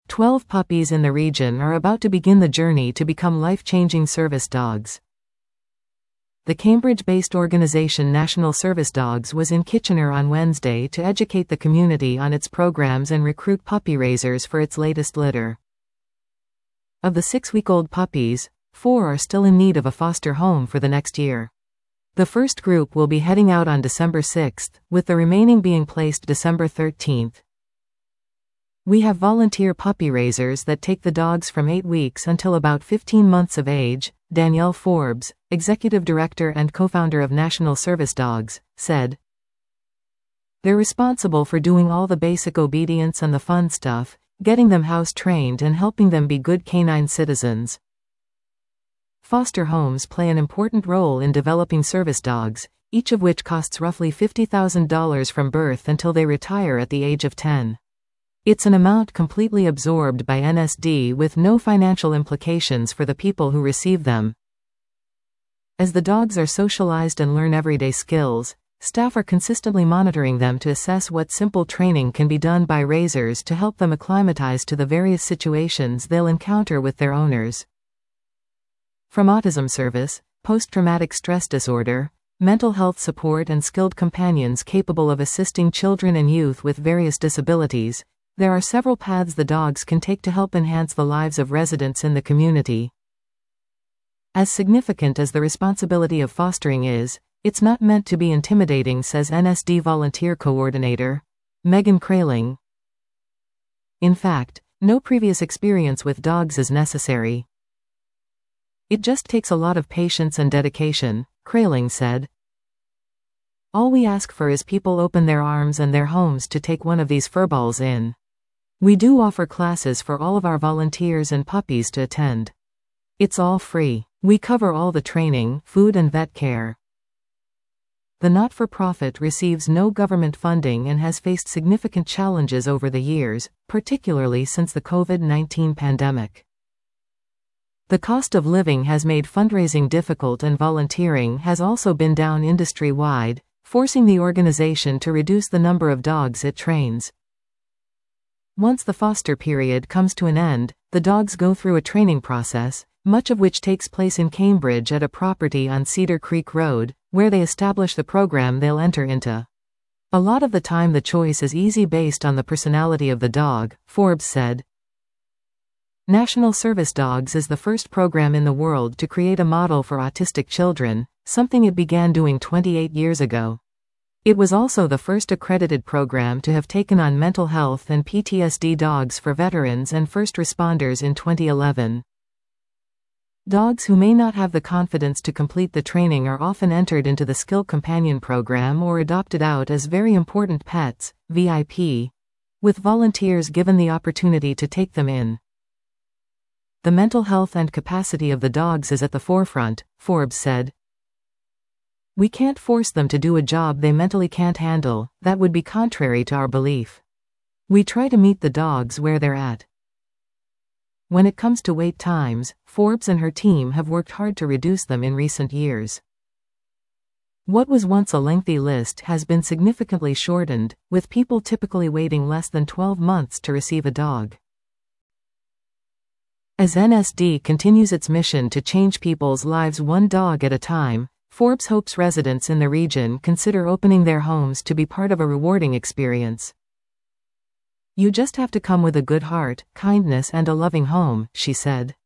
12 puppies in the region are about to begin the journey to become life-changing service dogs. The Cambridge-based organization National Service Dogs was in Kitchener on Wednesday to educate the community on its programs and recruit puppy raisers for its latest litter. Of the 6-week-old puppies, 4 are still in need of a foster home for the next year. The first group will be heading out on December 6, with the remaining being placed December 13. We have volunteer puppy raisers that take the dogs from 8 weeks until about 15 months of age, Danielle Forbes, executive director and co-founder of National Service Dogs, said. They're responsible for doing all the basic obedience and the fun stuff, getting them house-trained and helping them be good canine citizens. Foster homes play an important role in developing service dogs, each of which costs roughly $50,000 from birth until they retire at the age of 10. It's an amount completely absorbed by NSD with no financial implications for the people who receive them. As the dogs are socialized and learn everyday skills, staff are consistently monitoring them to assess what simple training can be done by raisers to help them acclimatize to the various situations they'll encounter with their owners. From autism service, post-traumatic stress disorder, mental health support and skilled companions capable of assisting children and youth with various disabilities, there are several paths the dogs can take to help enhance the lives of residents in the community. As significant as the responsibility of fostering is, it's not meant to be intimidating, says NSD volunteer coordinator Megan Kraling. In fact, no previous experience with dogs is necessary. It just takes a lot of patience and dedication, Kraling said. All we ask for is people open their arms and their homes to take one of these furballs in. We do offer classes for all of our volunteers and puppies to attend. It's all free. We cover all the training, food and vet care. The not-for-profit receives no government funding and has faced significant challenges over the years, particularly since the COVID-19 pandemic. The cost of living has made fundraising difficult and volunteering has also been down industry-wide, forcing the organization to reduce the number of dogs it trains. Once the foster period comes to an end, the dogs go through a training process, much of which takes place in Cambridge at a property on Cedar Creek Road, where they establish the program they'll enter into. A lot of the time the choice is easy based on the personality of the dog, Forbes said. National Service Dogs is the first program in the world to create a model for autistic children, something it began doing 28 years ago. It was also the first accredited program to have taken on mental health and PTSD dogs for veterans and first responders in 2011. Dogs who may not have the confidence to complete the training are often entered into the Skill Companion program or adopted out as very important pets, VIP, with volunteers given the opportunity to take them in. The mental health and capacity of the dogs is at the forefront, Forbes said. We can't force them to do a job they mentally can't handle, that would be contrary to our belief. We try to meet the dogs where they're at. When it comes to wait times, Forbes and her team have worked hard to reduce them in recent years. What was once a lengthy list has been significantly shortened, with people typically waiting less than 12 months to receive a dog. As NSD continues its mission to change people's lives one dog at a time, Forbes hopes residents in the region consider opening their homes to be part of a rewarding experience. You just have to come with a good heart, kindness and a loving home, she said.